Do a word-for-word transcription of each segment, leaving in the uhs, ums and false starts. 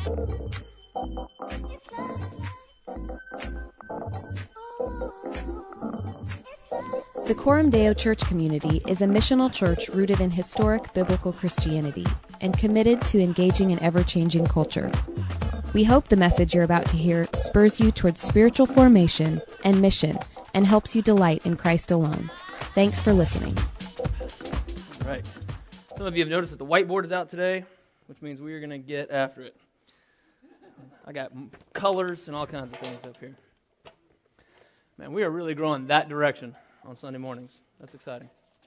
The Coram Deo Church community is a missional church rooted in historic biblical Christianity and committed to engaging an ever-changing culture. We hope the message you're about to hear spurs you towards spiritual formation and mission and helps you delight in Christ alone. Thanks for listening. All right. Some of you have noticed that the whiteboard is out today, which means we are going to get after it. I got colors and all kinds of things up here. Man, we are really growing that direction on Sunday mornings. That's exciting.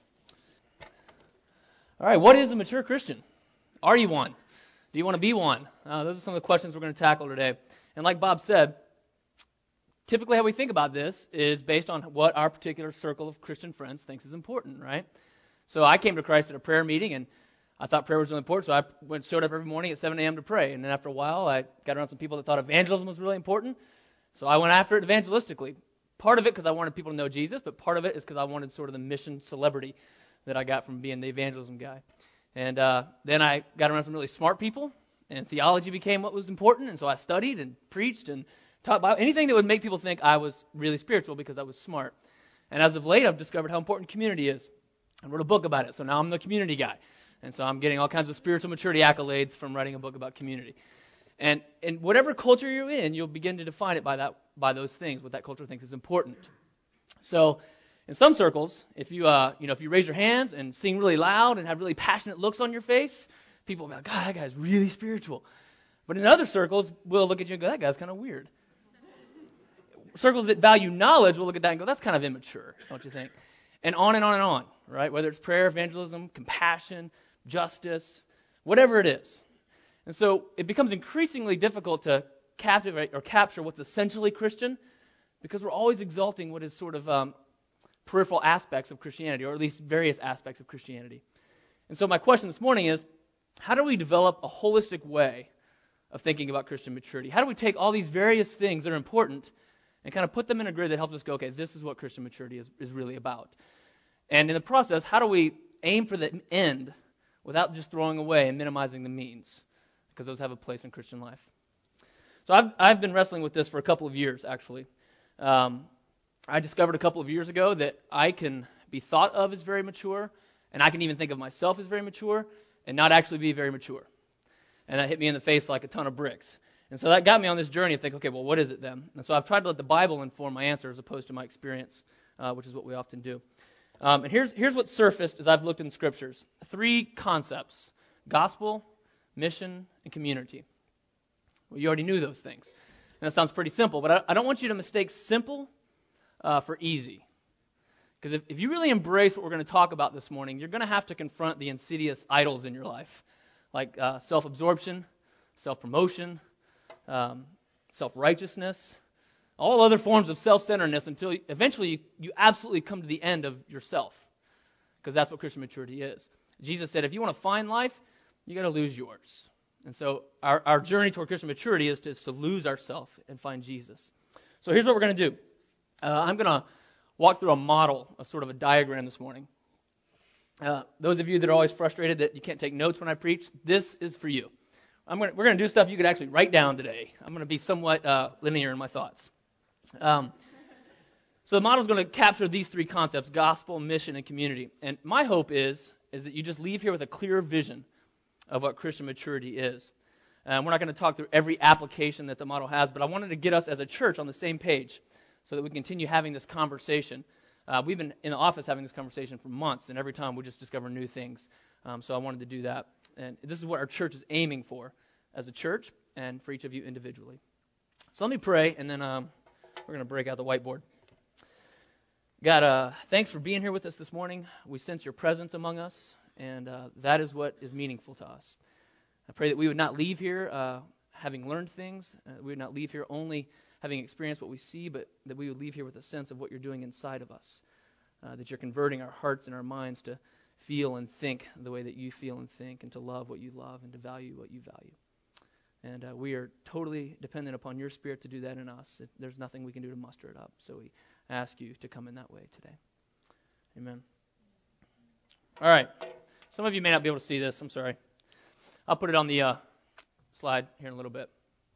All right, what is a mature Christian? Are you one? Do you want to be one? Uh, those are some of the questions we're going to tackle today. And like Bob said, typically how we think about this is based on what our particular circle of Christian friends thinks is important, right? So I came to Christ at a prayer meeting, and I thought prayer was really important, so I went, showed up every morning at seven a.m. to pray. And then after a while, I got around some people that thought evangelism was really important, so I went after it evangelistically. Part of it because I wanted people to know Jesus, but part of it is because I wanted sort of the mission celebrity that I got from being the evangelism guy. And uh, then I got around some really smart people, and theology became what was important, and so I studied and preached and taught Bible, anything that would make people think I was really spiritual because I was smart. And as of late, I've discovered how important community is. I wrote a book about it, so now I'm the community guy. And so I'm getting all kinds of spiritual maturity accolades from writing a book about community. And in whatever culture you're in, you'll begin to define it by that, by those things, what that culture thinks is important. So in some circles, if you, uh, you know, if you raise your hands and sing really loud and have really passionate looks on your face, people will be like, God, that guy's really spiritual. But in other circles, we'll look at you and go, that guy's kind of weird. Circles that value knowledge will look at that and go, that's kind of immature, don't you think? And on and on and on, right? Whether it's prayer, evangelism, compassion, justice, whatever it is. And so it becomes increasingly difficult to captivate or capture what's essentially Christian because we're always exalting what is sort of um, peripheral aspects of Christianity, or at least various aspects of Christianity. And so my question this morning is, how do we develop a holistic way of thinking about Christian maturity? How do we take all these various things that are important and kind of put them in a grid that helps us go, okay, this is what Christian maturity is, is really about? And in the process, how do we aim for the end without just throwing away and minimizing the means? Because those have a place in Christian life. So I've I've been wrestling with this for a couple of years, actually. Um, I discovered a couple of years ago that I can be thought of as very mature, and I can even think of myself as very mature, and not actually be very mature. And that hit me in the face like a ton of bricks. And so that got me on this journey of thinking, okay, well, what is it then? And so I've tried to let the Bible inform my answer as opposed to my experience, uh, which is what we often do. Um, and here's here's what surfaced as I've looked in Scriptures. Three concepts: gospel, mission, and community. Well, you already knew those things. And that sounds pretty simple, but I, I don't want you to mistake simple uh, for easy. Because if, if you really embrace what we're going to talk about this morning, you're going to have to confront the insidious idols in your life, like uh, self-absorption, self-promotion, um, self-righteousness, all other forms of self-centeredness until you, eventually you, you absolutely come to the end of yourself. Because that's what Christian maturity is. Jesus said, if you want to find life, you got to lose yours. And so our, our journey toward Christian maturity is to, is to lose ourselves and find Jesus. So here's what we're going to do. Uh, I'm going to walk through a model, a sort of a diagram this morning. Uh, those of you that are always frustrated that you can't take notes when I preach, this is for you. I'm going to, we're going to do stuff you could actually write down today. I'm going to be somewhat uh, linear in my thoughts. Um, so the model is going to capture these three concepts: gospel, mission, and community. And my hope is, is that you just leave here with a clear vision of what Christian maturity is. Um, we're not going to talk through every application that the model has, but I wanted to get us as a church on the same page so that we continue having this conversation. Uh, we've been in the office having this conversation for months, and every time we just discover new things. Um, so I wanted to do that. And this is what our church is aiming for as a church and for each of you individually. So let me pray, and then um, we're going to break out the whiteboard. God, uh, thanks for being here with us this morning. We sense your presence among us. And uh, that is what is meaningful to us. I pray that we would not leave here uh, having learned things. Uh, we would not leave here only having experienced what we see, but that we would leave here with a sense of what you're doing inside of us. Uh, that you're converting our hearts and our minds to feel and think the way that you feel and think, and to love what you love and to value what you value. And uh, we are totally dependent upon your Spirit to do that in us. It, there's nothing we can do to muster it up. So we ask you to come in that way today. Amen. All right. Some of you may not be able to see this. I'm sorry. I'll put it on the uh, slide here in a little bit.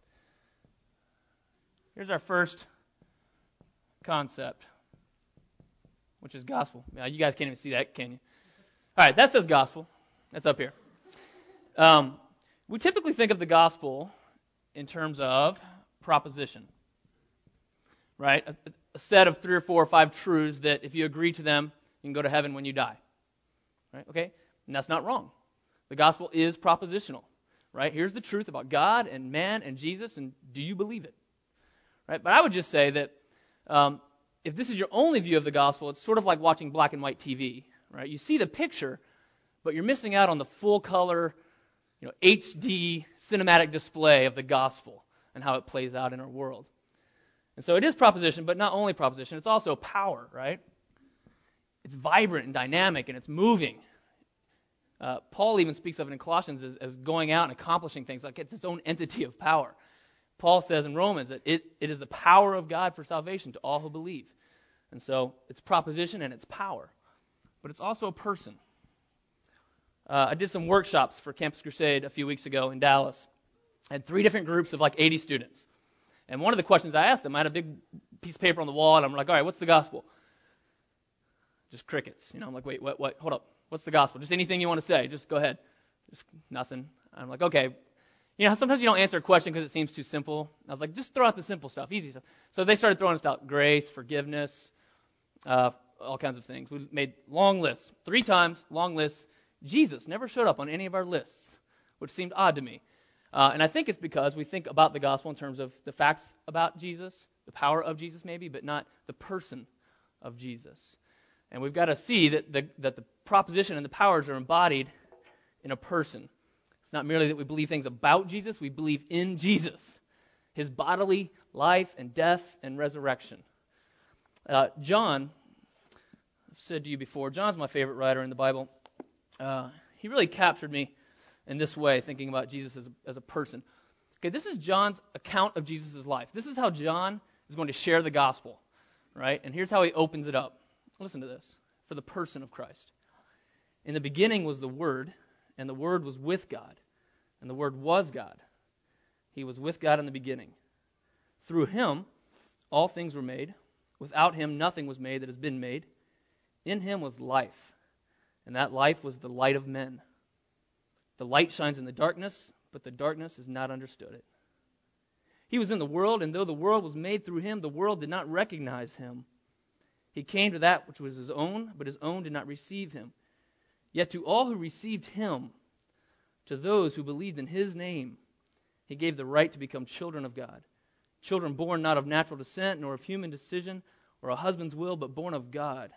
Here's our first concept, which is gospel. Now, you guys can't even see that, can you? All right, that says gospel. That's up here. Um, we typically think of the gospel in terms of proposition, right? A, a set of three or four or five truths that if you agree to them, you can go to heaven when you die, right? Okay, and that's not wrong. The gospel is propositional, right? Here's the truth about God and man and Jesus, and do you believe it? Right? But I would just say that um, if this is your only view of the gospel, it's sort of like watching black and white T V, right? You see the picture, but you're missing out on the full color, you know, H D cinematic display of the gospel and how it plays out in our world. And so it is proposition, but not only proposition, it's also power, right? It's vibrant and dynamic, and it's moving. Uh, Paul even speaks of it in Colossians as, as going out and accomplishing things, like it's its own entity of power. Paul says in Romans that it, it is the power of God for salvation to all who believe. And so it's proposition and it's power. But it's also a person. Uh, I did some workshops for Campus Crusade a few weeks ago in Dallas. I had three different groups of like eighty students. And one of the questions I asked them, I had a big piece of paper on the wall, and I'm like, all right, what's the gospel? Just crickets. You know, I'm like, wait, what, what, hold up. What's the gospel? Just anything you want to say. Just go ahead. Just nothing. I'm like, okay. You know, sometimes you don't answer a question because it seems too simple. I was like, just throw out the simple stuff, easy stuff. So they started throwing stuff out, grace, forgiveness, uh, all kinds of things. We made long lists. Three times, long lists. Jesus never showed up on any of our lists, which seemed odd to me. Uh, and I think it's because we think about the gospel in terms of the facts about Jesus, the power of Jesus maybe, but not the person of Jesus. And we've got to see that the, that the proposition and the powers are embodied in a person. It's not merely that we believe things about Jesus, we believe in Jesus, his bodily life and death and resurrection. Uh, John, I've said to you before, John's my favorite writer in the Bible. Uh, he really captured me in this way, thinking about Jesus as a, as a person. Okay, this is John's account of Jesus' life. This is how John is going to share the gospel, right? And here's how he opens it up. Listen to this. For the person of Christ. In the beginning was the Word, and the Word was with God, and the Word was God. He was with God in the beginning. Through him, all things were made. Without him, nothing was made that has been made. In him was life, and that life was the light of men. The light shines in the darkness, but the darkness has not understood it. He was in the world, and though the world was made through him, the world did not recognize him. He came to that which was his own, but his own did not receive him. Yet to all who received him, to those who believed in his name, he gave the right to become children of God. Children born not of natural descent, nor of human decision, or a husband's will, but born of God.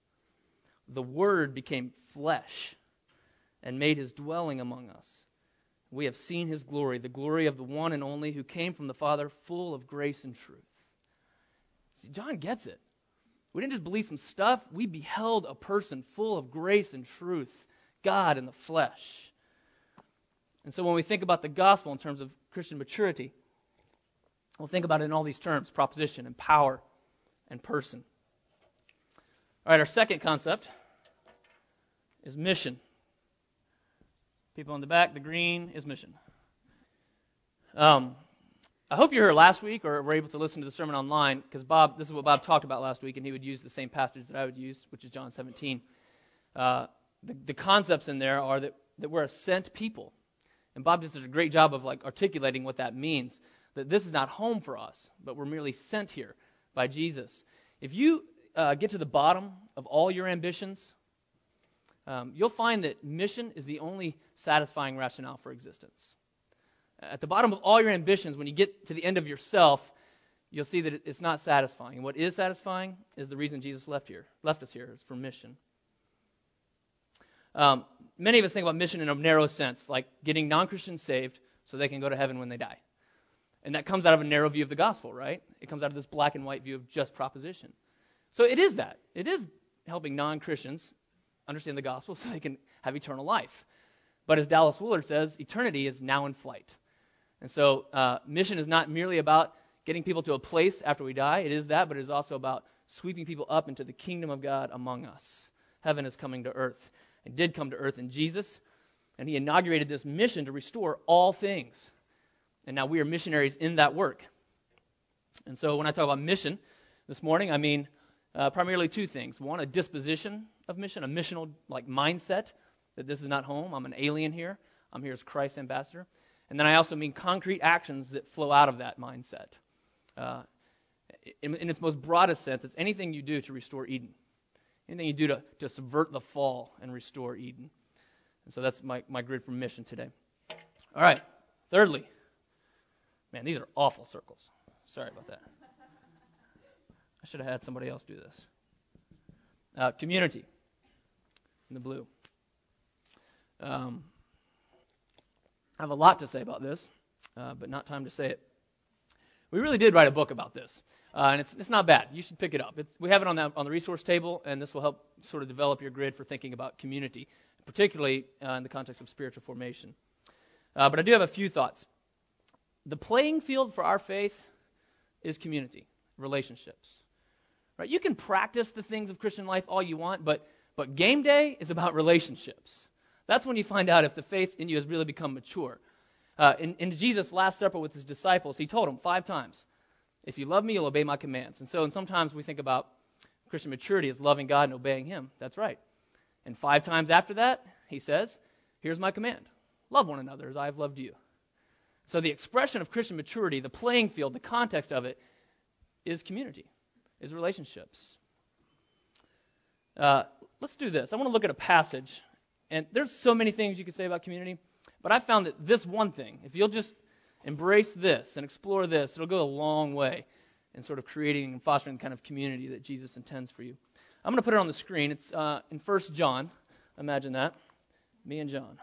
The Word became flesh and made his dwelling among us. We have seen his glory, the glory of the one and only who came from the Father, full of grace and truth. See, John gets it. We didn't just believe some stuff. We beheld a person full of grace and truth, God in the flesh. And so when we think about the gospel in terms of Christian maturity, we'll think about it in all these terms, proposition and power and person. All right, our second concept is mission. People in the back, the green is mission. Um, I hope you were here last week or were able to listen to the sermon online, because Bob, this is what Bob talked about last week, and he would use the same passage that I would use, which is John seventeen. Uh, the, the concepts in there are that, that we're a sent people. And Bob just did a great job of like articulating what that means, that this is not home for us, but we're merely sent here by Jesus. If you uh, get to the bottom of all your ambitions, um, you'll find that mission is the only satisfying rationale for existence. At the bottom of all your ambitions, when you get to the end of yourself, you'll see that it's not satisfying. And what is satisfying is the reason Jesus left here, left us here. It's for mission. Um, many of us think about mission in a narrow sense, like getting non-Christians saved so they can go to heaven when they die. And that comes out of a narrow view of the gospel, right? It comes out of this black and white view of just proposition. So it is that. It is helping non-Christians understand the gospel so they can have eternal life. But as Dallas Willard says, eternity is now in flight. And so uh, mission is not merely about getting people to a place after we die. It is that, but it is also about sweeping people up into the kingdom of God among us. Heaven is coming to earth. It did come to earth in Jesus, and he inaugurated this mission to restore all things. And now we are missionaries in that work. And so when I talk about mission this morning, I mean uh, primarily two things. One, a disposition of mission, a missional like mindset that this is not home. I'm an alien here. I'm here as Christ's ambassador. And then I also mean concrete actions that flow out of that mindset. Uh, in, in its most broadest sense, it's anything you do to restore Eden. Anything you do to, to subvert the fall and restore Eden. And so that's my, my grid for mission today. All right. Thirdly, man, these are awful circles. Sorry about that. I should have had somebody else do this. Uh, community in the blue. Um, I have a lot to say about this, uh, but not time to say it. We really did write a book about this, uh, and it's it's not bad. You should pick it up. It's, we have it on the on the resource table, and this will help sort of develop your grid for thinking about community, particularly uh, in the context of spiritual formation. Uh, but I do have a few thoughts. The playing field for our faith is community, relationships. Right? You can practice the things of Christian life all you want, but but game day is about relationships. That's when you find out if the faith in you has really become mature. Uh, in, in Jesus' Last Supper with his disciples, he told them five times, if you love me, you'll obey my commands. And so and sometimes we think about Christian maturity as loving God and obeying him. That's right. And five times after that, he says, here's my command. Love one another as I have loved you. So the expression of Christian maturity, the playing field, the context of it, is community, is relationships. Uh, let's do this. I want to look at a passage. And there's so many things you could say about community, but I found that this one thing, if you'll just embrace this and explore this, it'll go a long way in sort of creating and fostering the kind of community that Jesus intends for you. I'm going to put it on the screen. It's uh, in First John. Imagine that. Me and John.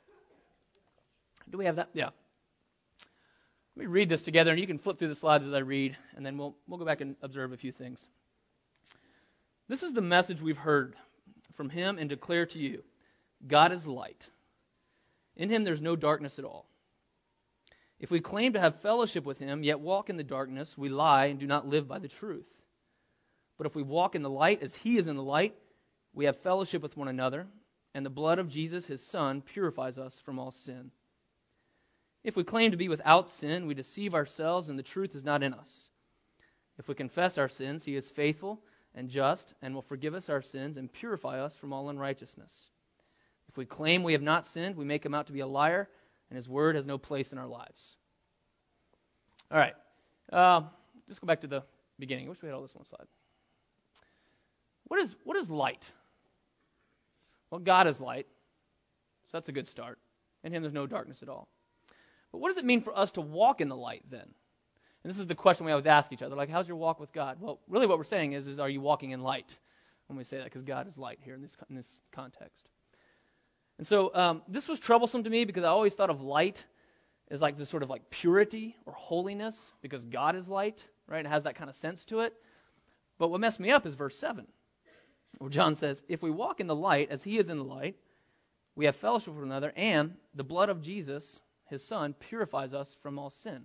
Do we have that? Yeah. Let me read this together, and you can flip through the slides as I read, and then we'll we'll go back and observe a few things. This is the message we've heard from him and declare to you. God is light. In him there's no darkness at all. If we claim to have fellowship with him, yet walk in the darkness, we lie and do not live by the truth. But if we walk in the light as he is in the light, we have fellowship with one another, and the blood of Jesus, his Son, purifies us from all sin. If we claim to be without sin, we deceive ourselves, and the truth is not in us. If we confess our sins, he is faithful and just, and will forgive us our sins and purify us from all unrighteousness. If we claim we have not sinned, we make him out to be a liar, and his word has no place in our lives. All right. Uh, just go back to the beginning. I wish we had all this one slide. What is, what is light? Well, God is light, so that's a good start. In him there's no darkness at all. But what does it mean for us to walk in the light then? And this is the question we always ask each other, like, how's your walk with God? Well, really what we're saying is, is are you walking in light? When we say that, because God is light here in this in this context. And so um, this was troublesome to me because I always thought of light as like this sort of like purity or holiness because God is light, right? It has that kind of sense to it. But what messed me up is verse seven, where John says, if we walk in the light as he is in the light, we have fellowship with one another, and the blood of Jesus, his Son, purifies us from all sin.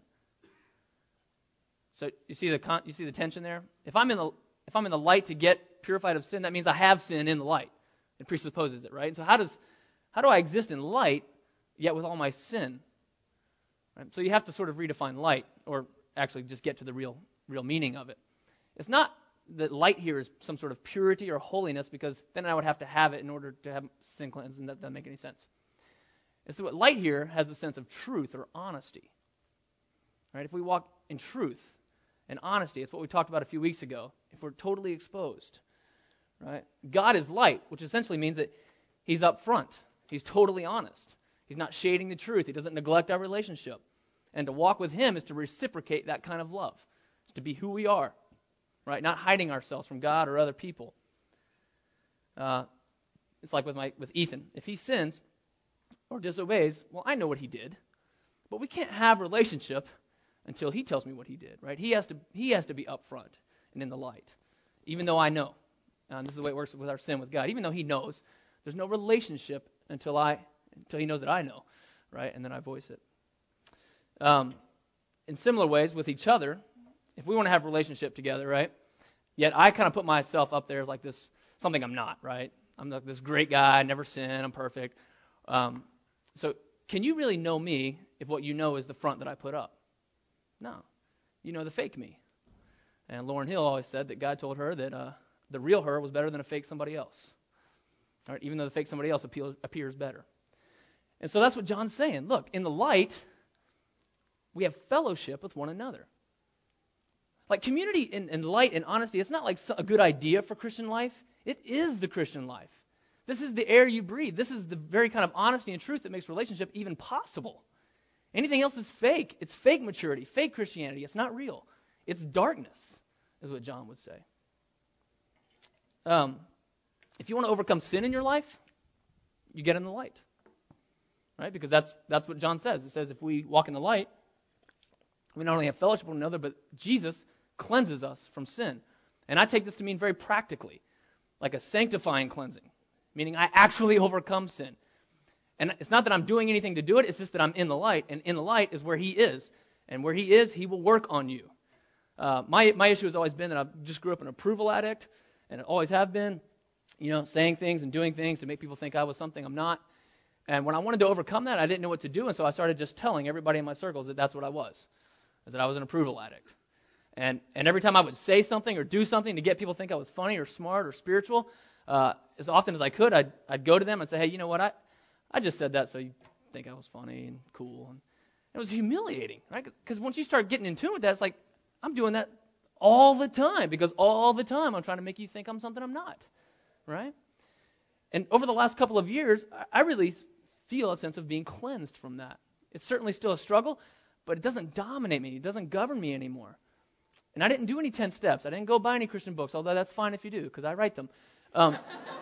So you see the con- you see the tension there? If I'm in the if I'm in the light to get purified of sin, that means I have sin in the light. It presupposes it, right? And so how does how do I exist in light yet with all my sin? Right? So you have to sort of redefine light, or actually just get to the real real meaning of it. It's not that light here is some sort of purity or holiness, because then I would have to have it in order to have sin cleansed, and that doesn't make any sense. It's that light here has a sense of truth or honesty. Right? If we walk in truth and honesty, it's what we talked about a few weeks ago. If we're totally exposed, right? God is light, which essentially means that he's up front. He's totally honest. He's not shading the truth. He doesn't neglect our relationship. And to walk with him is to reciprocate that kind of love. It's to be who we are, right? Not hiding ourselves from God or other people. Uh, it's like with my with Ethan. If he sins or disobeys, well, I know what he did, but we can't have relationship until he tells me what he did, right? He has to he has to be upfront and in the light, even though I know. Uh, and this is the way it works with our sin with God. Even though he knows, there's no relationship until I until he knows that I know, right? And then I voice it. Um, in similar ways with each other, if we want to have a relationship together, right? Yet I kind of put myself up there as like this something I'm not, right? I'm like this great guy, I never sin, I'm perfect. Um, so can you really know me if what you know is the front that I put up? No. You know the fake me. And Lauryn Hill always said that God told her that uh, the real her was better than a fake somebody else. All right, even though the fake somebody else appeals, appears better. And so that's what John's saying. Look, in the light, we have fellowship with one another. Like community and, and light and honesty, it's not like a good idea for Christian life. It is the Christian life. This is the air you breathe. This is the very kind of honesty and truth that makes relationship even possible. Anything else is fake. It's fake maturity, fake Christianity. It's not real. It's darkness, is what John would say. Um, if you want to overcome sin in your life, you get in the light. Right? Because that's that's what John says. It says if we walk in the light, we not only have fellowship with one another, but Jesus cleanses us from sin. And I take this to mean very practically, like a sanctifying cleansing, meaning I actually overcome sin. And it's not that I'm doing anything to do it, it's just that I'm in the light, and in the light is where he is. And where he is, he will work on you. Uh, my, my issue has always been that I just grew up an approval addict, and I always have been, you know, saying things and doing things to make people think I was something I'm not. And when I wanted to overcome that, I didn't know what to do, and so I started just telling everybody in my circles that that's what I was, is that I was an approval addict. And and every time I would say something or do something to get people to think I was funny or smart or spiritual, uh, as often as I could, I'd, I'd go to them and say, hey, you know what, I, I just said that so you think I was funny and cool. And it was humiliating, right? Because once you start getting in tune with that, it's like, I'm doing that all the time, because all the time I'm trying to make you think I'm something I'm not, right? And over the last couple of years, I really feel a sense of being cleansed from that. It's certainly still a struggle, but it doesn't dominate me. It doesn't govern me anymore. And I didn't do any ten steps. I didn't go buy any Christian books, although that's fine if you do, because I write them. Um,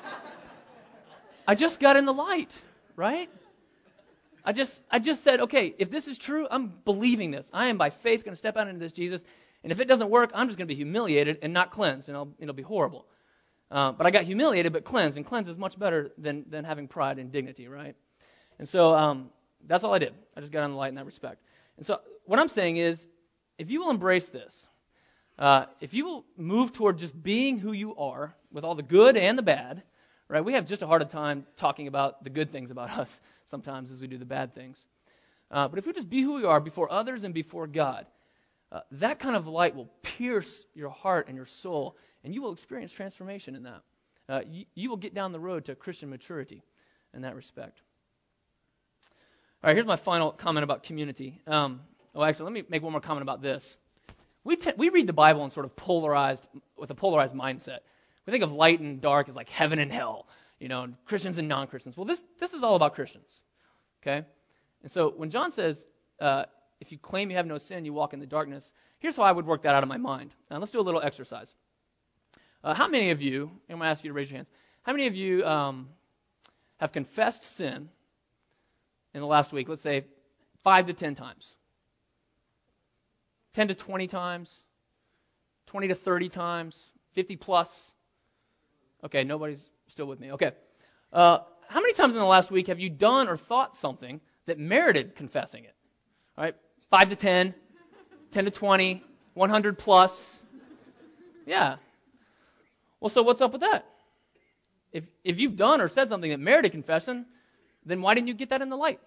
I just got in the light, right? I just I just said, okay, if this is true, I'm believing this. I am by faith going to step out into this Jesus, and if it doesn't work, I'm just going to be humiliated and not cleansed, and I'll, it'll be horrible. Uh, but I got humiliated but cleansed, and cleansed is much better than, than having pride and dignity, right? And so um, that's all I did. I just got in the light in that respect. And so what I'm saying is, if you will embrace this, Uh, if you will move toward just being who you are, with all the good and the bad, right? We have just a harder time talking about the good things about us sometimes as we do the bad things. Uh, but if we just be who we are before others and before God, uh, that kind of light will pierce your heart and your soul, and you will experience transformation in that. Uh, you, you will get down the road to Christian maturity in that respect. All right, here's my final comment about community. Um, oh, actually, let me make one more comment about this. We te- we read the Bible in sort of polarized, with a polarized mindset. We think of light and dark as like heaven and hell, you know, and Christians and non-Christians. Well, this this is all about Christians, okay? And so when John says, uh, if you claim you have no sin, you walk in the darkness, here's how I would work that out of my mind. Now, let's do a little exercise. Uh, how many of you, I'm going to ask you to raise your hands, how many of you um, have confessed sin in the last week, let's say five to ten times? ten to twenty times, twenty to thirty times, fifty plus. Okay, nobody's still with me. Okay. Uh, how many times in the last week have you done or thought something that merited confessing it? All right, five to ten, ten to twenty, one hundred plus. Yeah. Well, so what's up with that? If if you've done or said something that merited confession, then why didn't you get that in the light?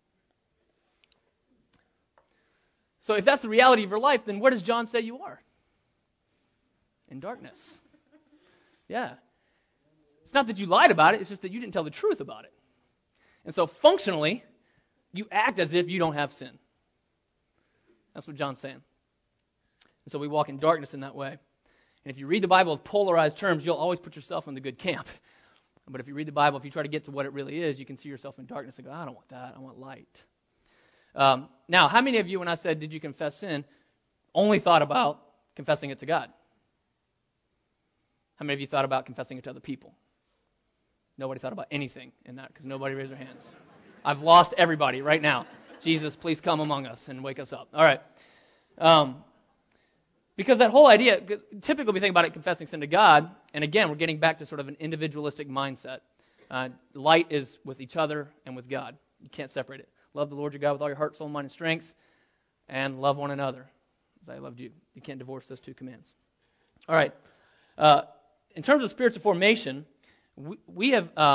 So if that's the reality of your life, then where does John say you are? In darkness. Yeah. It's not that you lied about it, it's just that you didn't tell the truth about it. And so functionally, you act as if you don't have sin. That's what John's saying. And so we walk in darkness in that way. And if you read the Bible with polarized terms, you'll always put yourself in the good camp. But if you read the Bible, if you try to get to what it really is, you can see yourself in darkness and go, I don't want that, I want light. Um, now, how many of you, when I said, did you confess sin, only thought about confessing it to God? How many of you thought about confessing it to other people? Nobody thought about anything in that because nobody raised their hands. I've lost everybody right now. Jesus, please come among us and wake us up. All right. Um, because that whole idea, typically we think about it confessing sin to God, and again, we're getting back to sort of an individualistic mindset. Uh, light is with each other and with God. You can't separate it. Love the Lord your God with all your heart, soul, mind, and strength, and love one another as I loved you. You can't divorce those two commands. All right. Uh, in terms of spiritual formation, we, we have um,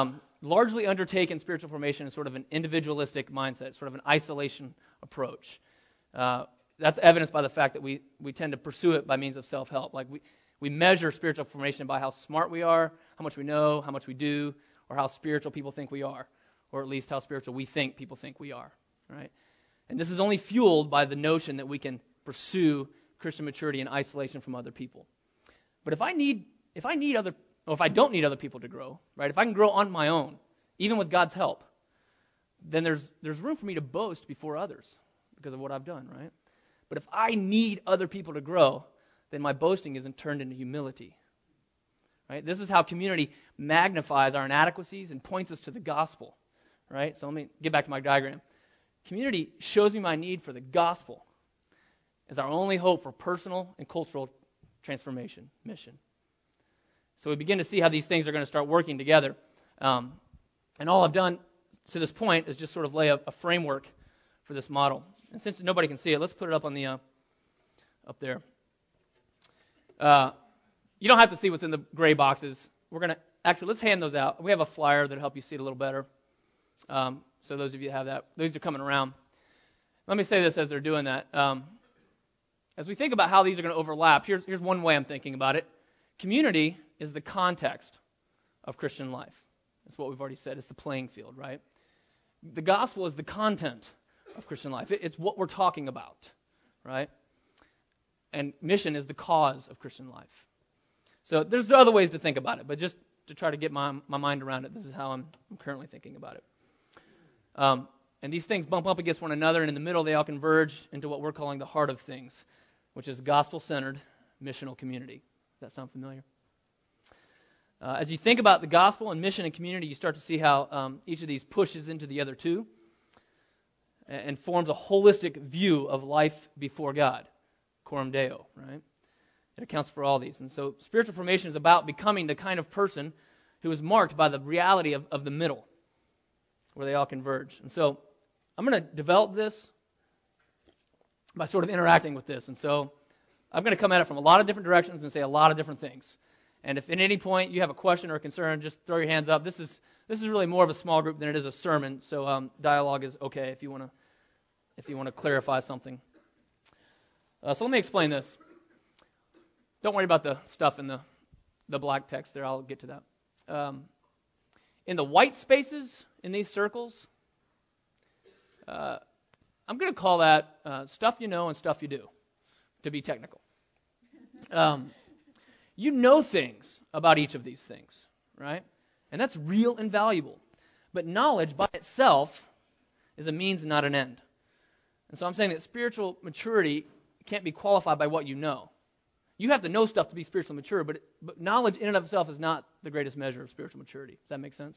largely undertaken spiritual formation in sort of an individualistic mindset, sort of an isolation approach. Uh, that's evidenced by the fact that we, we tend to pursue it by means of self-help. Like we, we measure spiritual formation by how smart we are, how much we know, how much we do, or how spiritual people think we are, or at least how spiritual we think people think we are, right? And this is only fueled by the notion that we can pursue Christian maturity in isolation from other people. But if I need, if I need other, or if I don't need other people to grow, right? If I can grow on my own, even with God's help, then there's there's room for me to boast before others because of what I've done, right? But if I need other people to grow, then my boasting isn't turned into humility, right? This is how community magnifies our inadequacies and points us to the gospel, right? So let me get back to my diagram. Community shows me my need for the gospel as our only hope for personal and cultural transformation mission. So we begin to see how these things are going to start working together. Um, and all I've done to this point is just sort of lay a, a framework for this model. And since nobody can see it, let's put it up on the uh, up there. Uh, you don't have to see what's in the gray boxes. We're going to, actually, let's hand those out. We have a flyer that'll help you see it a little better. Um, so those of you that have that, those are coming around. Let me say this as they're doing that. Um, as we think about how these are going to overlap, here's, here's one way I'm thinking about it. Community is the context of Christian life. That's what we've already said. It's the playing field, right? The gospel is the content of Christian life. It, it's what we're talking about, right? And mission is the cause of Christian life. So there's other ways to think about it, but just to try to get my, my mind around it, this is how I'm, I'm currently thinking about it. Um, and these things bump up against one another, and in the middle they all converge into what we're calling the heart of things, which is gospel-centered missional community. Does that sound familiar? Uh, as you think about the gospel and mission and community, you start to see how um, each of these pushes into the other two and, and forms a holistic view of life before God, coram Deo, right? It accounts for all these. And so spiritual formation is about becoming the kind of person who is marked by the reality of, of the middle, where they all converge. And so I'm going to develop this by sort of interacting with this. And so I'm going to come at it from a lot of different directions and say a lot of different things. And if at any point you have a question or a concern, just throw your hands up. This is this is really more of a small group than it is a sermon, so um, dialogue is okay if you want to if you want to clarify something. Uh, so let me explain this. Don't worry about the stuff in the the black text there. I'll get to that. Um, in the white spaces in these circles, uh, I'm going to call that uh, stuff you know and stuff you do, to be technical. Um, you know things about each of these things, right? And that's real and valuable. But knowledge by itself is a means and not an end. And so I'm saying that spiritual maturity can't be qualified by what you know. You have to know stuff to be spiritually mature, but, it, but knowledge in and of itself is not the greatest measure of spiritual maturity. Does that make sense?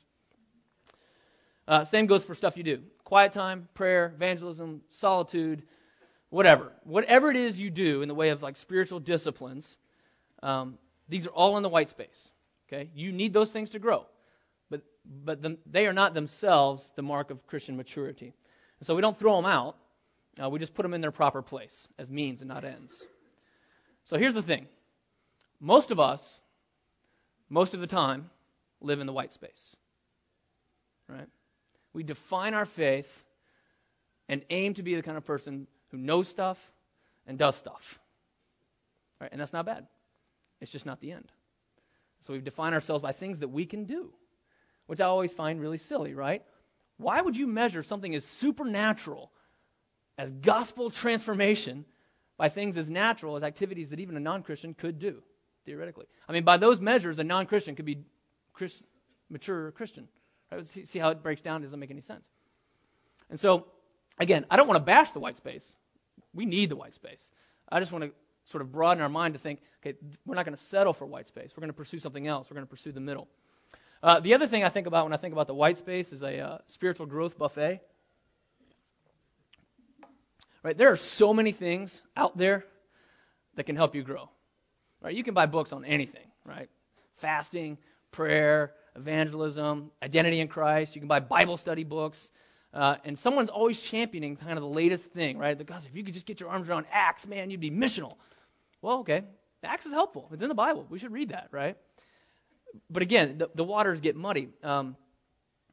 Uh, same goes for stuff you do. Quiet time, prayer, evangelism, solitude, whatever. Whatever it is you do in the way of like spiritual disciplines, um, these are all in the white space. Okay, you need those things to grow, but but them, they are not themselves the mark of Christian maturity. And so we don't throw them out. Uh, we just put them in their proper place as means and not ends. So here's the thing. Most of us, most of the time, live in the white space. Right? We define our faith and aim to be the kind of person who knows stuff and does stuff. Right? And that's not bad. It's just not the end. So we define ourselves by things that we can do, which I always find really silly, right? Why would you measure something as supernatural as gospel transformation by things as natural as activities that even a non-Christian could do, theoretically? I mean, by those measures, a non-Christian could be Christ, mature Christian. Right? See, see how it breaks down? It doesn't make any sense. And so, again, I don't want to bash the white space. We need the white space. I just want to sort of broaden our mind to think, okay, we're not going to settle for white space. We're going to pursue something else. We're going to pursue the middle. Uh, the other thing I think about when I think about the white space is a uh, spiritual growth buffet. Right? There are so many things out there that can help you grow. Right? You can buy books on anything, right? Fasting, prayer, evangelism, identity in Christ. You can buy Bible study books. Uh, and someone's always championing kind of the latest thing, right? Because if you could just get your arms around Acts, man, you'd be missional. Well, okay. Acts is helpful. It's in the Bible. We should read that, right? But again, the, the waters get muddy. Um,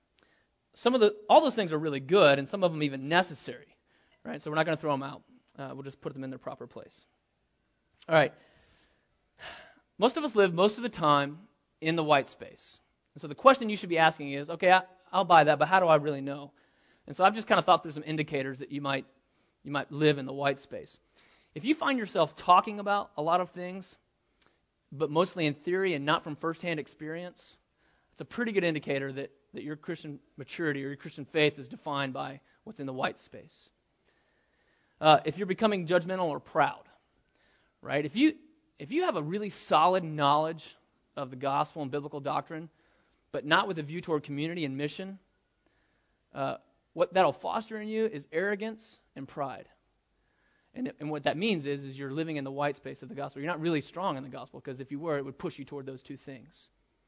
some of the, all those things are really good, and some of them even necessary, right? So we're not going to throw them out. Uh, we'll just put them in their proper place. All right. Most of us live most of the time in the white space. And so the question you should be asking is, okay, I, I'll buy that, but how do I really know? And so I've just kind of thought through some indicators that you might you might live in the white space. If you find yourself talking about a lot of things, but mostly in theory and not from firsthand experience, it's a pretty good indicator that, that your Christian maturity or your Christian faith is defined by what's in the white space. Uh, if you're becoming judgmental or proud, right? If you if you have a really solid knowledge of the gospel and biblical doctrine, but not with a view toward community and mission, uh, what that'll foster in you is arrogance and pride. And, and what that means is, is you're living in the white space of the gospel. You're not really strong in the gospel, because if you were, it would push you toward those two things.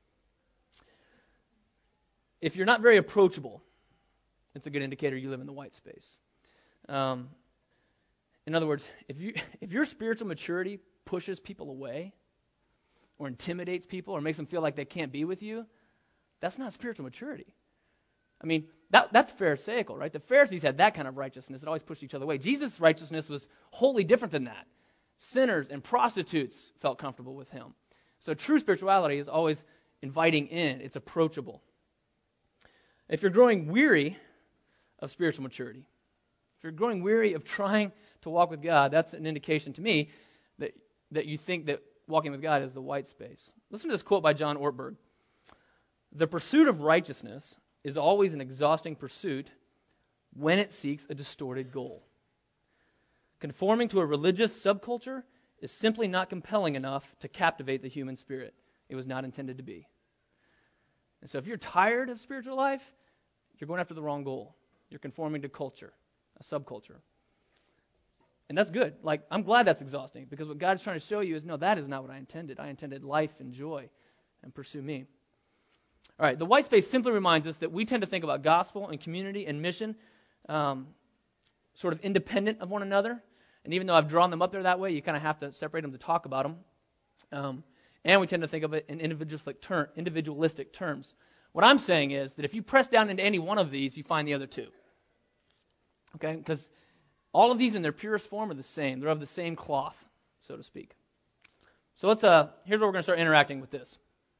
If you're not very approachable, it's a good indicator you live in the white space. Um, in other words, if you if your spiritual maturity pushes people away or intimidates people or makes them feel like they can't be with you, that's not spiritual maturity. I mean, that, that's Pharisaical, right? The Pharisees had that kind of righteousness. It always pushed each other away. Jesus' righteousness was wholly different than that. Sinners and prostitutes felt comfortable with him. So true spirituality is always inviting in. It's approachable. If you're growing weary of spiritual maturity, if you're growing weary of trying to walk with God, that's an indication to me that, that you think that walking with God is the white space. Listen to this quote by John Ortberg. The pursuit of righteousness is always an exhausting pursuit when it seeks a distorted goal. Conforming to a religious subculture is simply not compelling enough to captivate the human spirit. It was not intended to be. And so if you're tired of spiritual life, you're going after the wrong goal. You're conforming to culture, a subculture. And that's good. Like, I'm glad that's exhausting, because what God's trying to show you is, no, that is not what I intended. I intended life and joy, and pursue me. All right, the white space simply reminds us that we tend to think about gospel and community and mission um, sort of independent of one another. And even though I've drawn them up there that way, you kind of have to separate them to talk about them. Um, and we tend to think of it in individualistic, ter- individualistic terms. What I'm saying is that if you press down into any one of these, you find the other two. Okay? Because all of these in their purest form are the same. They're of the same cloth, so to speak. So let's. Uh, here's where we're going to start interacting with this.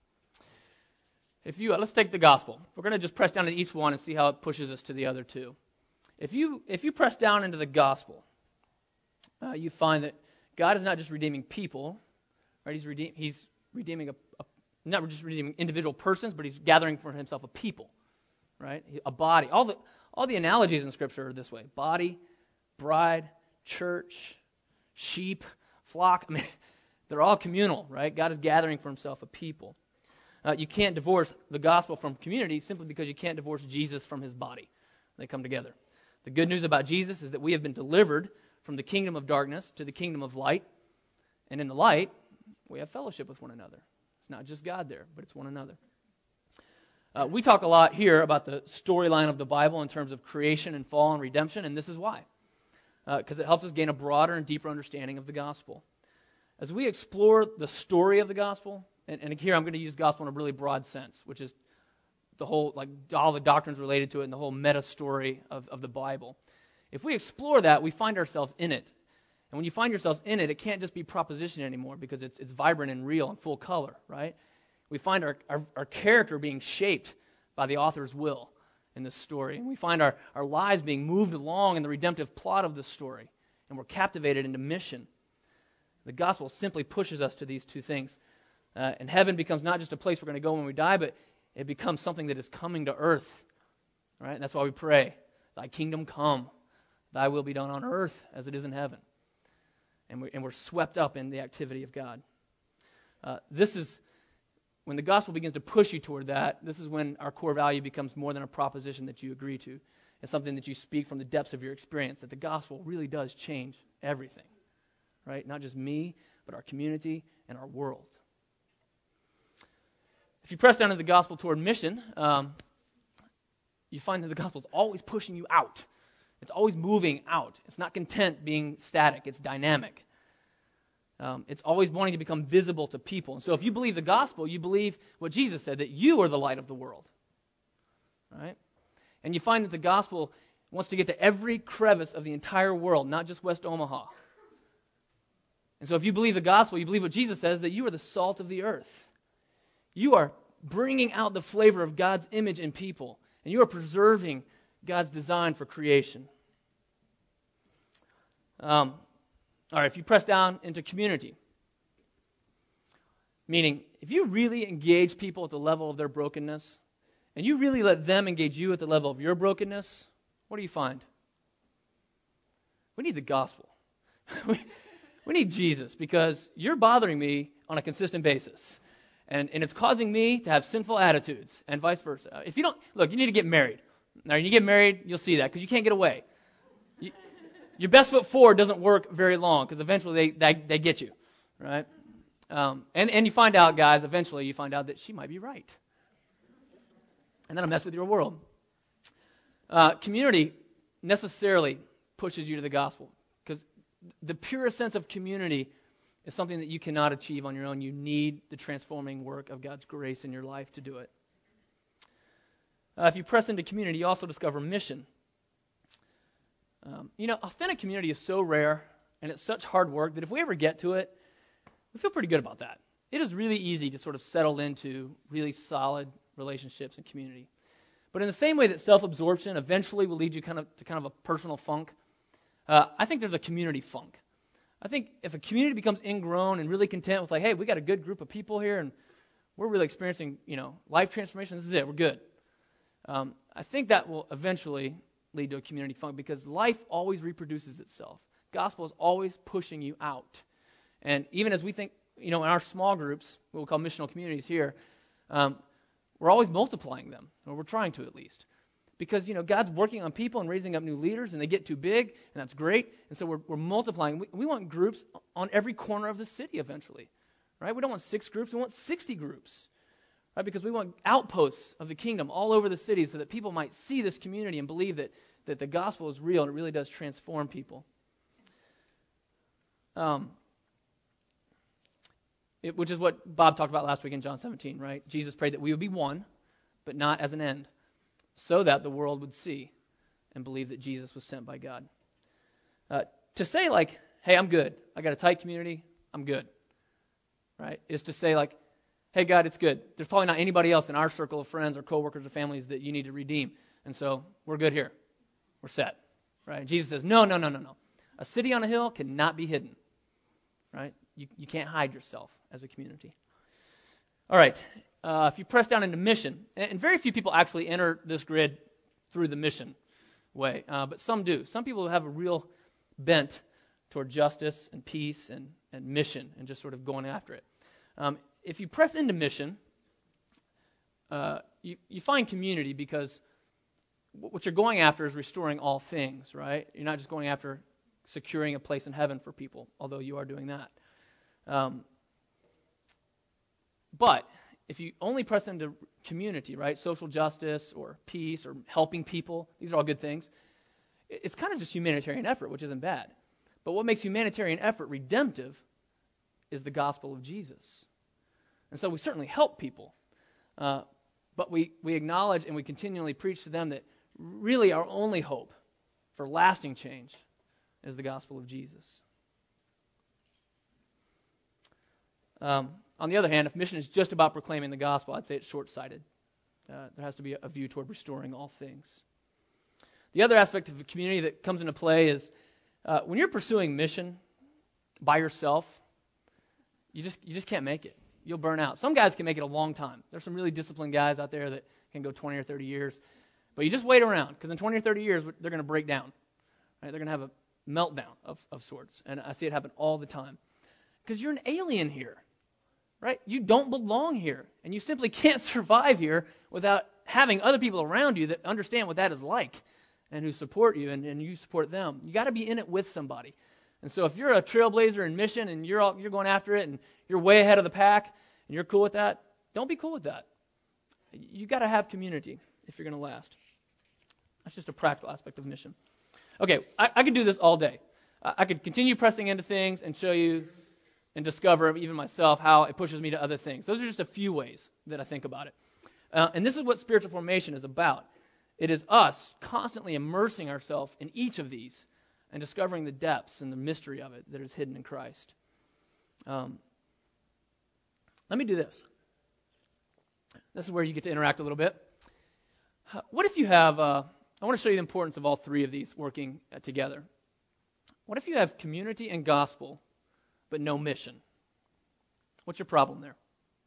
If you, uh, let's take the gospel. We're going to just press down into each one and see how it pushes us to the other two. If you if you press down into the gospel, uh, you find that God is not just redeeming people, right? He's redeem, He's redeeming a, a not just redeeming individual persons, but He's gathering for Himself a people, right? A body. All the all the analogies in Scripture are this way: body, bride, church, sheep, flock. I mean, they're all communal, right? God is gathering for Himself a people. Uh, you can't divorce the gospel from community simply because you can't divorce Jesus from His body. They come together. The good news about Jesus is that we have been delivered from the kingdom of darkness to the kingdom of light. And in the light, we have fellowship with one another. It's not just God there, but it's one another. Uh, we talk a lot here about the storyline of the Bible in terms of creation and fall and redemption, and this is why. Because uh, it helps us gain a broader and deeper understanding of the gospel. As we explore the story of the gospel, And, and here I'm going to use gospel in a really broad sense, which is the whole, like all the doctrines related to it and the whole meta story of, of the Bible. If we explore that, we find ourselves in it. And when you find yourselves in it, it can't just be proposition anymore, because it's it's vibrant and real and full color, right? We find our, our, our character being shaped by the author's will in this story. And we find our, our lives being moved along in the redemptive plot of the story. And we're captivated into mission. The gospel simply pushes us to these two things. Uh, and heaven becomes not just a place we're going to go when we die, but it becomes something that is coming to earth. Right? And that's why we pray, Thy kingdom come, Thy will be done on earth as it is in heaven. And, we, and we're swept up in the activity of God. Uh, this is, when the gospel begins to push you toward that, this is when our core value becomes more than a proposition that you agree to. It's something that you speak from the depths of your experience, that the gospel really does change everything. Right? Not just me, but our community and our world. If you press down into the gospel toward mission, um, you find that the gospel is always pushing you out. It's always moving out. It's not content being static. It's dynamic. Um, it's always wanting to become visible to people. And so if you believe the gospel, you believe what Jesus said, that you are the light of the world. Right? And you find that the gospel wants to get to every crevice of the entire world, not just West Omaha. And so if you believe the gospel, you believe what Jesus says, that you are the salt of the earth. You are bringing out the flavor of God's image in people, and you are preserving God's design for creation. Um, all right, if you press down into community, meaning if you really engage people at the level of their brokenness, and you really let them engage you at the level of your brokenness, what do you find? We need the gospel. we, we need Jesus, because you're bothering me on a consistent basis. And, and it's causing me to have sinful attitudes, and vice versa. If you don't, look, you need to get married. Now, when you get married, you'll see that, because you can't get away. You, your best foot forward doesn't work very long, because eventually they, they, they get you, right? Um, and, and you find out, guys, eventually you find out that she might be right. And that'll mess with your world. Uh, community necessarily pushes you to the gospel, because the purest sense of community is something that you cannot achieve on your own. You need the transforming work of God's grace in your life to do it. Uh, if you press into community, you also discover mission. Um, you know, authentic community is so rare, and it's such hard work that if we ever get to it, we feel pretty good about that. It is really easy to sort of settle into really solid relationships and community. But in the same way that self-absorption eventually will lead you kind of to kind of a personal funk, uh, I think there's a community funk. I think if a community becomes ingrown and really content with like, hey, we got a good group of people here and we're really experiencing, you know, life transformation, this is it, we're good. Um, I think that will eventually lead to a community funk, because life always reproduces itself. Gospel is always pushing you out. And even as we think, you know, in our small groups, what we call missional communities here, um, we're always multiplying them, or we're trying to at least. Because, you know, God's working on people and raising up new leaders, and they get too big, and that's great. And so we're, we're multiplying. We, we want groups on every corner of the city eventually, right? We don't want six groups. We want sixty groups, right? Because we want outposts of the kingdom all over the city so that people might see this community and believe that, that the gospel is real and it really does transform people. Um, it, which is what Bob talked about last week in John seventeen, right? Jesus prayed that we would be one, but not as an end, so that the world would see and believe that Jesus was sent by God. Uh, to say like, hey, I'm good. I got a tight community. I'm good. Right? Is to say like, hey, God, it's good. There's probably not anybody else in our circle of friends or coworkers or families that you need to redeem. And so we're good here. We're set. Right? And Jesus says, no, no, no, no, no. A city on a hill cannot be hidden. Right? You, you can't hide yourself as a community. All right. Uh, if you press down into mission, and, and very few people actually enter this grid through the mission way, uh, but some do. Some people have a real bent toward justice and peace and, and mission and just sort of going after it. Um, if you press into mission, uh, you, you find community, because what you're going after is restoring all things, right? You're not just going after securing a place in heaven for people, although you are doing that. Um, but if you only press into community, right, social justice or peace or helping people, these are all good things, it's kind of just humanitarian effort, which isn't bad. But what makes humanitarian effort redemptive is the gospel of Jesus. And so we certainly help people, uh, but we, we acknowledge and we continually preach to them that really our only hope for lasting change is the gospel of Jesus. Um, on the other hand, if mission is just about proclaiming the gospel, I'd say it's short-sighted. Uh, there has to be a, a view toward restoring all things. The other aspect of the community that comes into play is uh, when you're pursuing mission by yourself, you just you just can't make it. You'll burn out. Some guys can make it a long time. There's some really disciplined guys out there that can go twenty or thirty years. But you just wait around, because in twenty or thirty years, they're going to break down. Right? They're going to have a meltdown of, of sorts. And I see it happen all the time. Because you're an alien here. Right? You don't belong here. And you simply can't survive here without having other people around you that understand what that is like and who support you and, and you support them. You got to be in it with somebody. And so if you're a trailblazer in mission and you're all, you're going after it and you're way ahead of the pack and you're cool with that, don't be cool with that. You got to have community if you're going to last. That's just a practical aspect of mission. Okay, I, I could do this all day. I, I could continue pressing into things and show you and discover, even myself, how it pushes me to other things. Those are just a few ways that I think about it. Uh, and this is what spiritual formation is about. It is us constantly immersing ourselves in each of these and discovering the depths and the mystery of it that is hidden in Christ. Um, let me do this. This is where you get to interact a little bit. What if you have, uh, I want to show you the importance of all three of these working uh, together. What if you have community and gospel, but no mission? What's your problem there?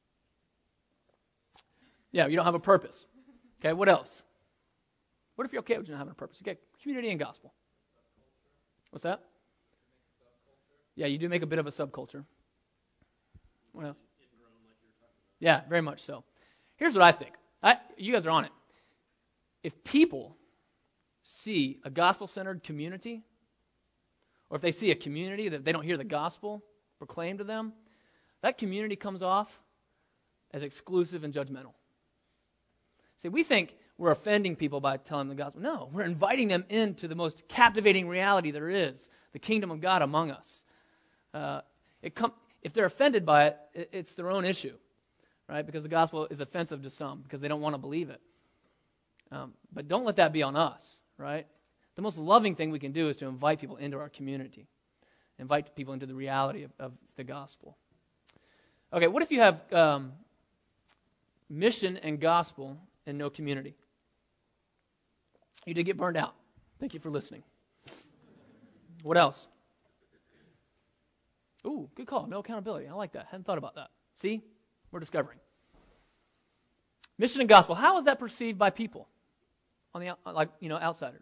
Yeah, you don't have a purpose. Okay, what else? What if you're okay with not having a purpose? Okay, community and gospel. What's that? Yeah, you do make a bit of a subculture. What else? Yeah, very much so. Here's what I think. I, you guys are on it. If people see a gospel-centered community, or if they see a community that they don't hear the gospel proclaimed to them, that community comes off as exclusive and judgmental. See, we think we're offending people by telling them the gospel. No, we're inviting them into the most captivating reality there is, the kingdom of God among us. Uh, it com- if they're offended by it, it, it's their own issue, right? Because the gospel is offensive to some because they don't want to believe it. Um, but don't let that be on us, right? The most loving thing we can do is to invite people into our community, invite people into the reality of, of the gospel. Okay, what if you have um, mission and gospel and no community? You did get burned out. Thank you for listening. What else? Ooh, good call. No accountability. I like that. Hadn't thought about that. See? We're discovering. Mission and gospel. How is that perceived by people? On the like, you know, outsiders.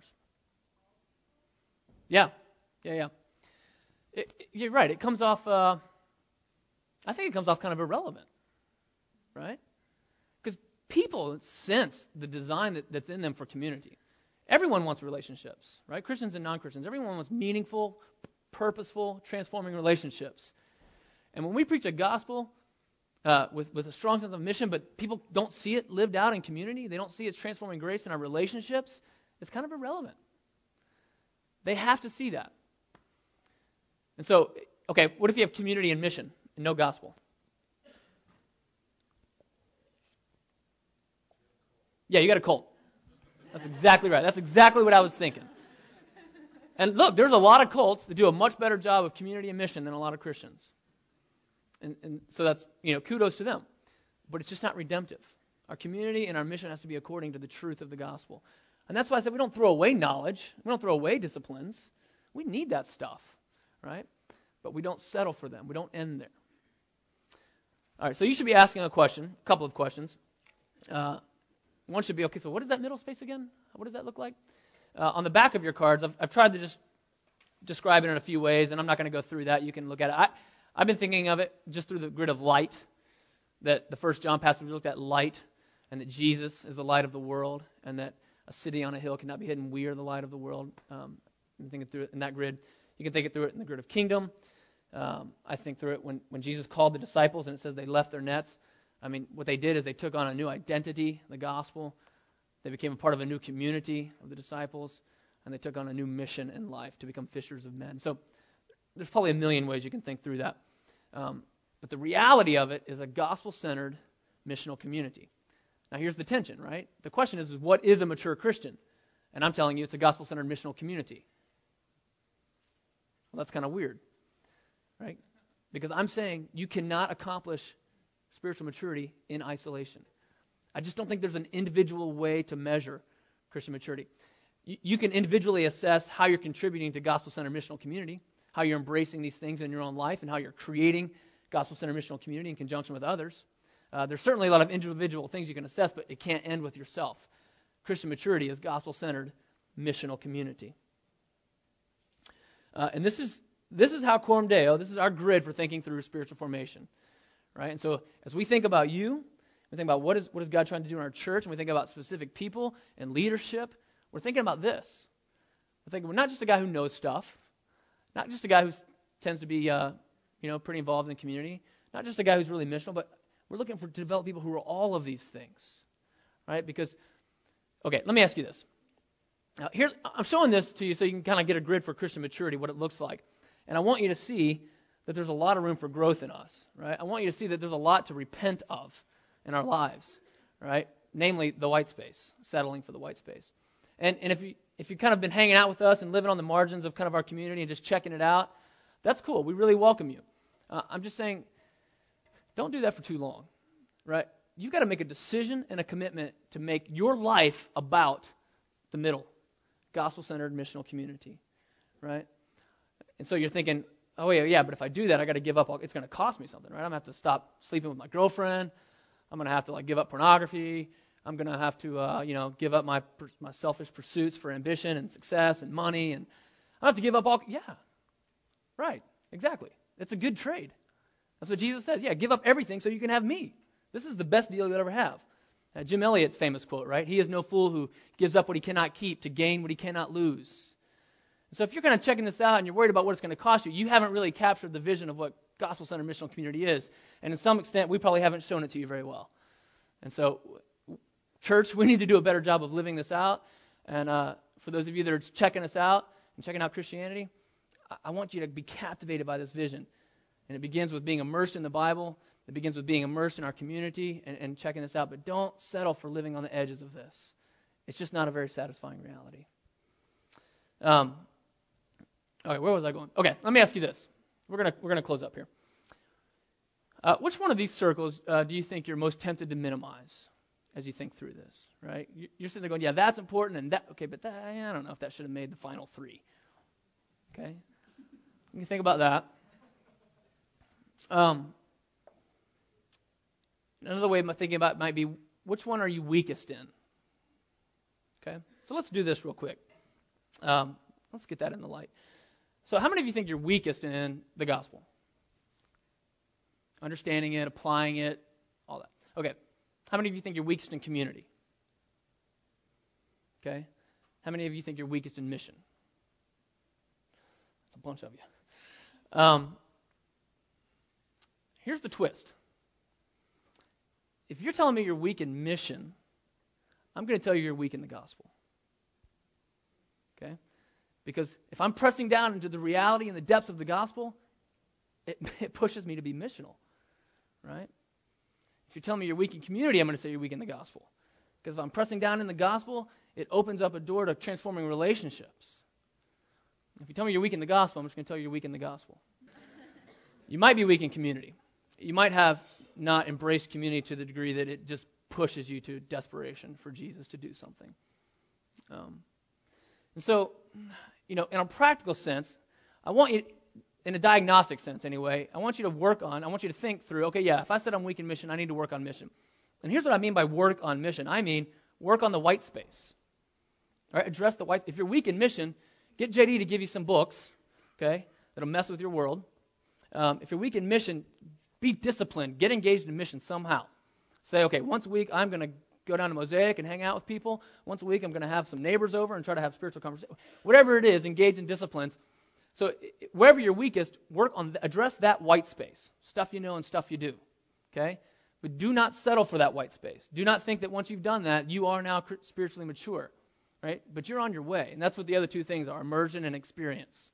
Yeah. Yeah, yeah. It, it, you're right. It comes off, uh, I think it comes off kind of irrelevant. Right? Because people sense the design that, that's in them for community. Everyone wants relationships, right? Christians and non-Christians. Everyone wants meaningful, purposeful, transforming relationships. And when we preach a gospel uh, with, with a strong sense of mission, but people don't see it lived out in community, they don't see its transforming grace in our relationships, it's kind of irrelevant. They have to see that. And so, okay, what if you have community and mission and no gospel? Yeah, you got a cult. That's exactly right. That's exactly what I was thinking. And look, there's a lot of cults that do a much better job of community and mission than a lot of Christians. And, and so that's, you know, kudos to them. But it's just not redemptive. Our community and our mission has to be according to the truth of the gospel. And that's why I said we don't throw away knowledge. We don't throw away disciplines. We need that stuff, right? But we don't settle for them. We don't end there. All right, so you should be asking a question, a couple of questions. Uh, one should be, okay, so what is that middle space again? What does that look like? Uh, on the back of your cards, I've, I've tried to just describe it in a few ways, and I'm not going to go through that. You can look at it. I, I've been thinking of it just through the grid of light, that the first John passage looked at light, and that Jesus is the light of the world, and that a city on a hill cannot be hidden. We are the light of the world. Um, and think it through it in that grid. You can think it through it in the grid of kingdom. Um, I think through it when, when Jesus called the disciples, and it says they left their nets. I mean, what they did is they took on a new identity, the gospel. They became a part of a new community of the disciples, and they took on a new mission in life to become fishers of men. So there's probably a million ways you can think through that. Um, but the reality of it is a gospel-centered missional community. Now here's the tension, right? The question is, is what is a mature Christian? And I'm telling you it's a gospel-centered missional community. Well, that's kind of weird, right? Because I'm saying you cannot accomplish spiritual maturity in isolation. I just don't think there's an individual way to measure Christian maturity. You, you can individually assess how you're contributing to gospel-centered missional community, how you're embracing these things in your own life, and how you're creating gospel-centered missional community in conjunction with others. Uh, there's certainly a lot of individual things you can assess, but it can't end with yourself. Christian maturity is gospel-centered missional community. Uh, and this is this is how Coram Deo, this is our grid for thinking through spiritual formation. Right? And so as we think about you, we think about what is what is God trying to do in our church, and we think about specific people and leadership, we're thinking about this. We're thinking we're not just a guy who knows stuff, not just a guy who tends to be uh, you know, pretty involved in the community, not just a guy who's really missional, but we're looking for to develop people who are all of these things. Right? Because, okay, let me ask you this. Now, here's, I'm showing this to you so you can kind of get a grid for Christian maturity, what it looks like. And I want you to see that there's a lot of room for growth in us, right? I want you to see that there's a lot to repent of in our lives, right? namely the white space, settling for the white space. And and if you if you've kind of been hanging out with us and living on the margins of kind of our community and just checking it out, that's cool. We really welcome you. Uh, I'm just saying, don't do that for too long, right? You've got to make a decision and a commitment to make your life about the middle, gospel-centered missional community, right? And so you're thinking, oh, yeah, yeah, but if I do that, I got to give up. All, it's going to cost me something, right? I'm going to have to stop sleeping with my girlfriend. I'm going to have to, like, give up pornography. I'm going to have to, uh, you know, give up my my selfish pursuits for ambition and success and money. And I have to give up all, yeah, right, exactly. It's a good trade. That's what Jesus says. Yeah, give up everything so you can have me. This is the best deal you'll ever have. Uh, Jim Elliot's famous quote, right? He is no fool who gives up what he cannot keep to gain what he cannot lose. So if you're kind of checking this out and you're worried about what it's going to cost you, you haven't really captured the vision of what gospel-centered missional community is. And in some extent, we probably haven't shown it to you very well. And so, church, we need to do a better job of living this out. And uh, for those of you that are checking us out and checking out Christianity, I-, I want you to be captivated by this vision. And it begins with being immersed in the Bible. It begins with being immersed in our community and, and checking this out. But don't settle for living on the edges of this. It's just not a very satisfying reality. Um. Okay, where was I going? Okay, let me ask you this. We're gonna we're gonna close up here. Uh, which one of these circles uh, do you think you're most tempted to minimize as you think through this? Right? You're sitting there going, yeah, that's important, and that okay, but that, I don't know if that should have made the final three. Okay, you can think about that. Um, another way of thinking about it might be, which one are you weakest in? Okay, so let's do this real quick. Um, let's get that in the light. So how many of you think you're weakest in the gospel? Understanding it, applying it, all that. Okay. How many of you think you're weakest in community? Okay. How many of you think you're weakest in mission? That's a bunch of you. Um, here's the twist. If you're telling me you're weak in mission, I'm going to tell you you're weak in the gospel. Okay? Because if I'm pressing down into the reality and the depths of the gospel, it, it pushes me to be missional, right? If you're telling me you're weak in community, I'm going to say you're weak in the gospel. Because if I'm pressing down in the gospel, it opens up a door to transforming relationships. If you tell me you're weak in the gospel, I'm just going to tell you you're weak in the gospel. You might be weak in community. You might have not embraced community to the degree that it just pushes you to desperation for Jesus to do something. Um, and so, you know, in a practical sense, I want you, in a diagnostic sense anyway, I want you to work on, I want you to think through, okay, yeah, if I said I'm weak in mission, I need to work on mission. And here's what I mean by work on mission. I mean work on the white space. All right, address the white, if you're weak in mission, get J D to give you some books, okay, that'll mess with your world. Um, if you're weak in mission, be disciplined. Get engaged in mission somehow. Say, okay, once a week I'm going to go down to Mosaic and hang out with people. Once a week I'm going to have some neighbors over and try to have spiritual conversation. Whatever it is, engage in disciplines. So wherever you're weakest, work on, address that white space. Stuff you know and stuff you do. Okay? But do not settle for that white space. Do not think that once you've done that, you are now spiritually mature. Right? But you're on your way. And that's what the other two things are, immersion and experience.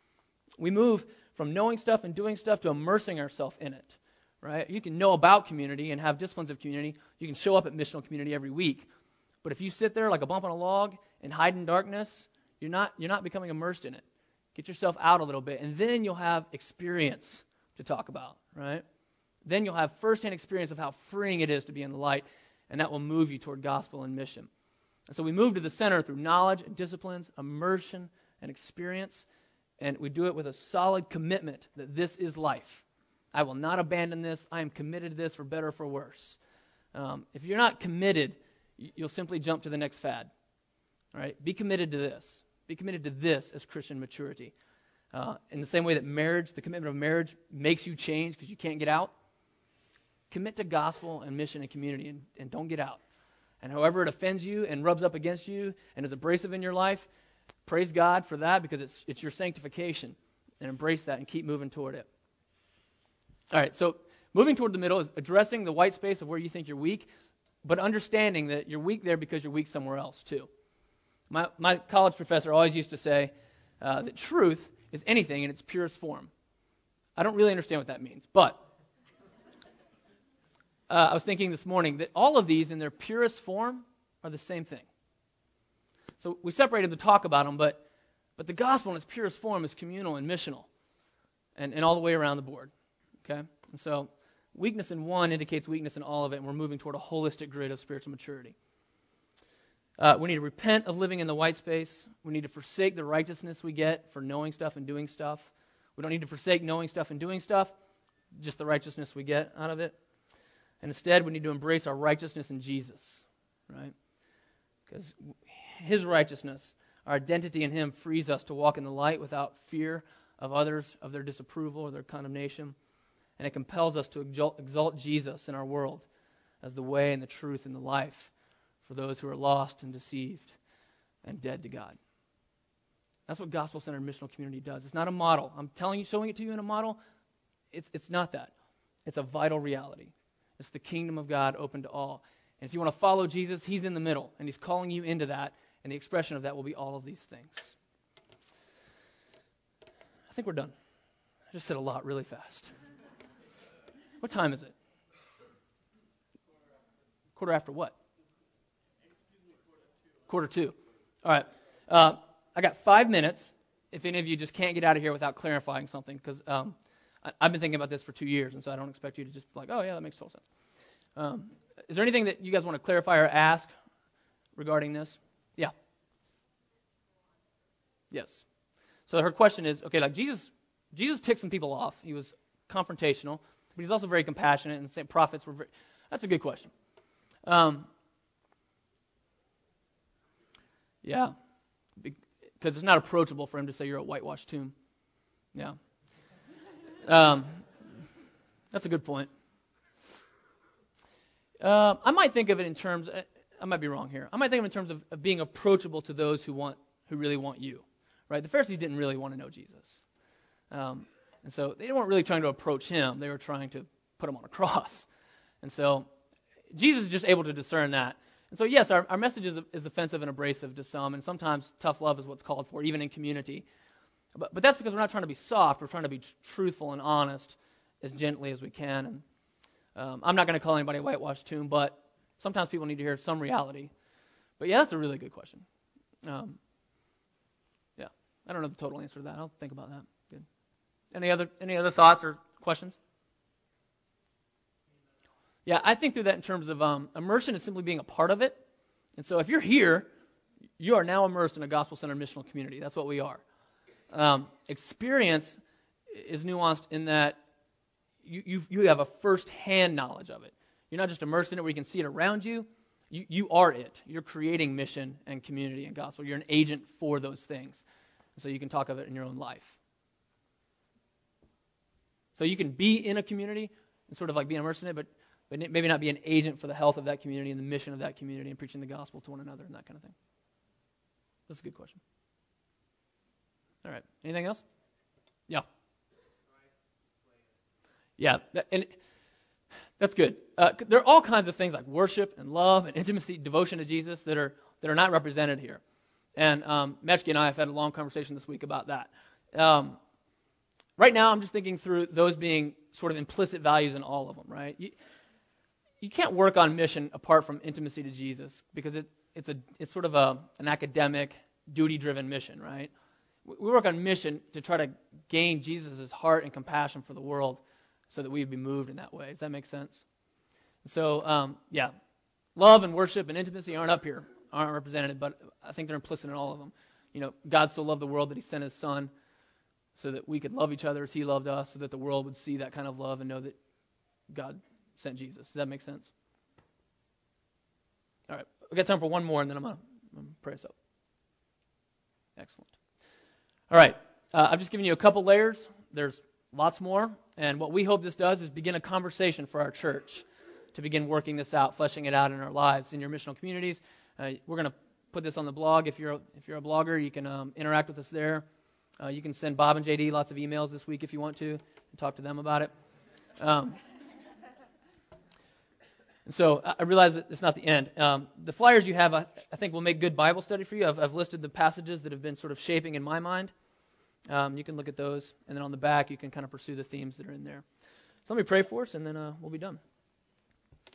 We move from knowing stuff and doing stuff to immersing ourselves in it. Right? You can know about community and have disciplines of community. You can show up at missional community every week. But if you sit there like a bump on a log and hide in darkness, you're not, you're not becoming immersed in it. Get yourself out a little bit, and then you'll have experience to talk about, right? Then you'll have firsthand experience of how freeing it is to be in the light, and that will move you toward gospel and mission. And so we move to the center through knowledge and disciplines, immersion and experience, and we do it with a solid commitment that this is life. I will not abandon this. I am committed to this for better or for worse. Um, if you're not committed, you'll simply jump to the next fad. All right? Be committed to this. Be committed to this as Christian maturity. Uh, in the same way that marriage, the commitment of marriage makes you change because you can't get out, commit to gospel and mission and community and, and don't get out. And however it offends you and rubs up against you and is abrasive in your life, praise God for that because it's it's your sanctification. And embrace that and keep moving toward it. All right, so moving toward the middle is addressing the white space of where you think you're weak, but understanding that you're weak there because you're weak somewhere else too. My my college professor always used to say uh, that truth is anything in its purest form. I don't really understand what that means, but uh, I was thinking this morning that all of these in their purest form are the same thing. So we separated to talk about them, but but the gospel in its purest form is communal and missional, and, and all the way around the board. Okay? And so weakness in one indicates weakness in all of it, and we're moving toward a holistic grid of spiritual maturity. Uh, we need to repent of living in the white space. We need to forsake the righteousness we get for knowing stuff and doing stuff. We don't need to forsake knowing stuff and doing stuff, just the righteousness we get out of it. And instead, we need to embrace our righteousness in Jesus, right? Because his righteousness, our identity in him, frees us to walk in the light without fear of others, of their disapproval or their condemnation. And it compels us to exalt, exalt Jesus in our world as the way and the truth and the life for those who are lost and deceived and dead to God. That's what gospel-centered missional community does. It's not a model. I'm telling you, showing it to you in a model. It's, it's not that. It's a vital reality. It's the kingdom of God open to all. And if you want to follow Jesus, he's in the middle, and he's calling you into that, and the expression of that will be all of these things. I think we're done. I just said a lot really fast. What time is it? Quarter after what? Quarter two. All right. Uh, I got five minutes if any of you just can't get out of here without clarifying something, because um, I've been thinking about this for two years, and so I don't expect you to just be like, oh, yeah, that makes total sense. Um, is there anything that you guys want to clarify or ask regarding this? Yeah. Yes. So her question is, okay, like Jesus Jesus ticked some people off. He was confrontational, but he's also very compassionate, and the prophets were very... That's a good question. Um, yeah. Because it's not approachable for him to say you're a whitewashed tomb. Yeah. Um, that's a good point. Uh, I might think of it in terms, uh, I might be wrong here. I might think of it in terms of, of being approachable to those who want, who really want you, right? The Pharisees didn't really want to know Jesus. Um, and so they weren't really trying to approach him. They were trying to put him on a cross. And so Jesus is just able to discern that. And so yes, our, our message is, is offensive and abrasive to some, and sometimes tough love is what's called for, even in community. But, but that's because we're not trying to be soft. We're trying to be tr- truthful and honest as gently as we can. And um, I'm not going to call anybody a whitewashed tomb, but sometimes people need to hear some reality. But yeah, that's a really good question. Um, yeah, I don't know the total answer to that. I'll think about that. Good. Any other any other thoughts or questions? Yeah, I think through that in terms of um, immersion is simply being a part of it. And so if you're here, you are now immersed in a gospel-centered missional community. That's what we are. Um, experience is nuanced in that you you you have a first-hand knowledge of it. You're not just immersed in it where you can see it around you. You you are it. You're creating mission and community and gospel. You're an agent for those things. So you can talk of it in your own life. So you can be in a community and sort of like be immersed in it, but but maybe not be an agent for the health of that community and the mission of that community and preaching the gospel to one another and that kind of thing. That's a good question. All right. Anything else? Yeah. Yeah, that, and that's good. Uh, there are all kinds of things like worship and love and intimacy, devotion to Jesus that are that are not represented here. And um, Mechke and I have had a long conversation this week about that. Um, right now, I'm just thinking through those being sort of implicit values in all of them, right? You, you can't work on mission apart from intimacy to Jesus because it, it's a it's sort of a an academic, duty-driven mission, right? We work on mission to try to gain Jesus' heart and compassion for the world so that we would be moved in that way. Does that make sense? So, um, yeah, love and worship and intimacy aren't up here, aren't represented, but I think they're implicit in all of them. You know, God so loved the world that he sent his son so that we could love each other as he loved us, so that the world would see that kind of love and know that God sent Jesus. Does that make sense? All right, we've got time for one more, and then I'm going to pray us up. Excellent. All right, uh, I've just given you a couple layers. There's lots more, and what we hope this does is begin a conversation for our church to begin working this out, fleshing it out in our lives, in your missional communities. Uh, we're going to put this on the blog. If you're a, if you're a blogger, you can um, interact with us there. Uh, you can send Bob and J D lots of emails this week if you want to, and talk to them about it. Um, and so I realize that it's not the end. Um, the flyers you have, I, I think, will make good Bible study for you. I've, I've listed the passages that have been sort of shaping in my mind. Um, you can look at those, and then on the back, you can kind of pursue the themes that are in there. So let me pray for us, and then uh, we'll be done.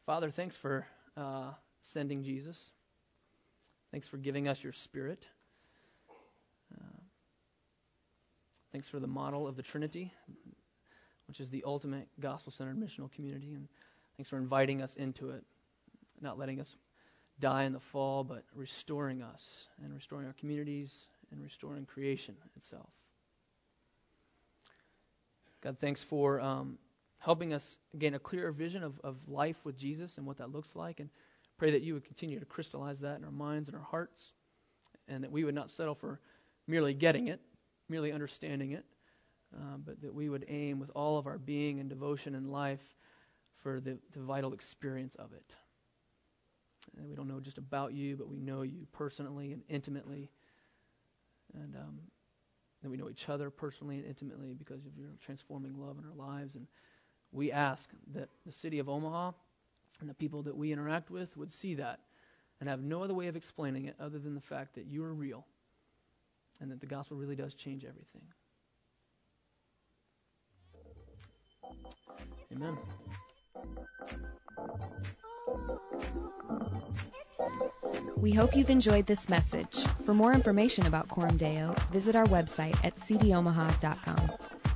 Father, thanks for uh, sending Jesus. Thanks for giving us your Spirit. Uh, thanks for the model of the Trinity, which is the ultimate gospel-centered missional community. And thanks for inviting us into it, not letting us die in the fall, but restoring us and restoring our communities and restoring creation itself. God, thanks for um, helping us gain a clearer vision of, of life with Jesus and what that looks like, and pray that you would continue to crystallize that in our minds and our hearts, and that we would not settle for merely getting it, merely understanding it, uh, but that we would aim with all of our being and devotion and life for the, the vital experience of it. And we don't know just about you, but we know you personally and intimately, and um, that we know each other personally and intimately because of your transforming love in our lives. And we ask that the city of Omaha and the people that we interact with would see that and have no other way of explaining it other than the fact that you are real and that the gospel really does change everything. Amen. We hope you've enjoyed this message. For more information about Coram Deo, visit our website at c d omaha dot com.